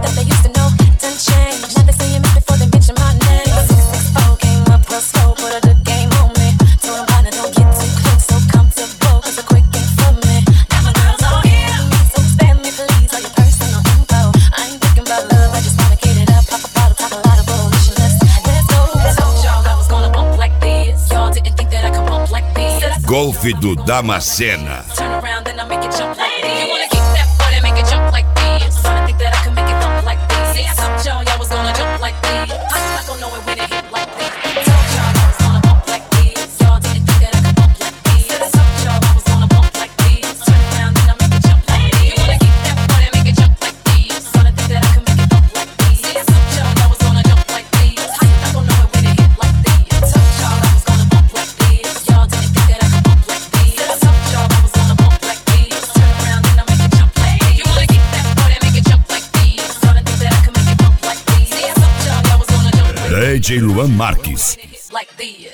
that they used to know done changed. Now they saying me before they mention my name. 664 came up real slow, put a good game on me. Told them partner don't get too close, so comfortable, cause a quick game for me. Now my girls all here, so spare me please all your personal info. I ain't thinking about love, I just wanna get it up, pop a bottle, talk a lot of bullshit. Let's go. Told y'all I was gonna bump like this. Y'all didn't think that I could bump like this. Golfe do Damascena. Turn around, then I make it jump like this. You wanna keep that butt and make it jump like this. Wanna think that I can make it thump like this. See, I told y'all was gonna jump like this. I'm not gonna know it when it hit like this. Told y'all I was gonna bump like this. Y'all didn't think that I could bump like this. I told y'all I was gonna bump like this. Turn around, then I make it jump like this. You wanna keep that butt and make it jump like this. Wanna think that I can make it thump like this. See, I told y'all I was gonna jump like this. I'm not gonna know it when it hit like this. Told y'all I was gonna bump like this. Y'all didn't think that I could bump like this. I told y'all I was gonna bump like this. Turn around, then I make it jump like this. You wanna keep that butt and make it jump like this. Wanna think that I can make it bump like this. See, I told y'all I was gonna jump like this. DJ Luan Marques. Like this.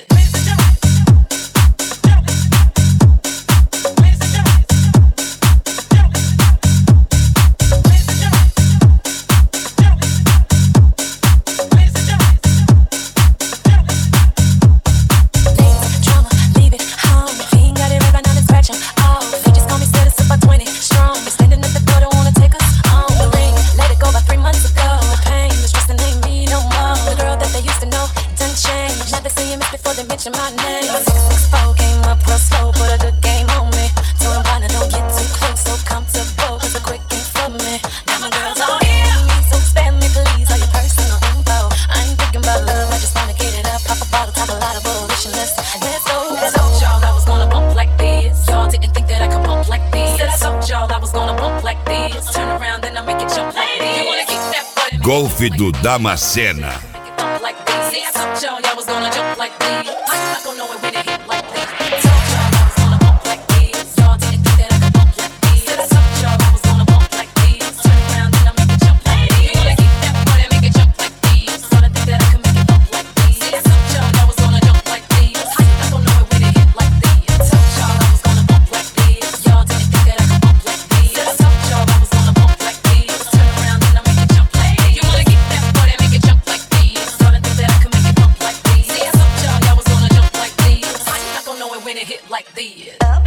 My name 664 came up real slow, put a good game on me. Told them partner don't get too close, so comfortable, cause a quick game for me. Now my girls all here, so spare me please all your personal info. I ain't thinking about love, I just wanna get it up, pop a bottle, talk a lot of bullshit. Let's go. I told y'all I was gonna bump like this. Y'all didn't think that I could bump like this. I told y'all I was gonna bump like this. Turn around, then I make it jump like this. You wanna keep that butt and Golfe do Damascena. like this. See, I told y'all I was gonna jump like this. I'm not gonna know it when it hit like this. Told y'all I was gonna bump like this. Y'all didn't think that I could bump like this. I told y'all I was gonna bump like this. Turn around, then I make it jump like this. You wanna keep that butt and make it jump like this. Wanna think that I can make it bump like this. See, I told y'all I was gonna jump like this. I'm not gonna know it when it hit like this. Told y'all I was gonna bump like this. Y'all didn't think that I could bump like this. I told y'all I was gonna bump like this. Turn around, then I make it jump like this. You wanna keep that butt and make it jump like this. Wanna think that I can make it bump like this. See, I told y'all I was gonna jump like this. I'm not gonna know it when it hit like this. Up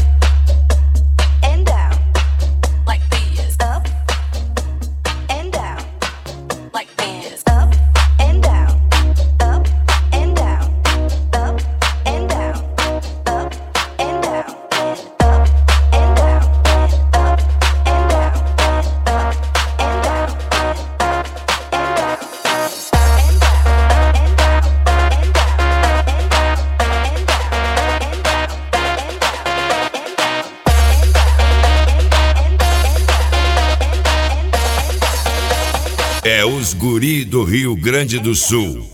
and down, Like this. up and down, Like this. up and down, up and down, up and down, up and down, up and down, up and down, up and down, É os guri do Rio Grande do Sul.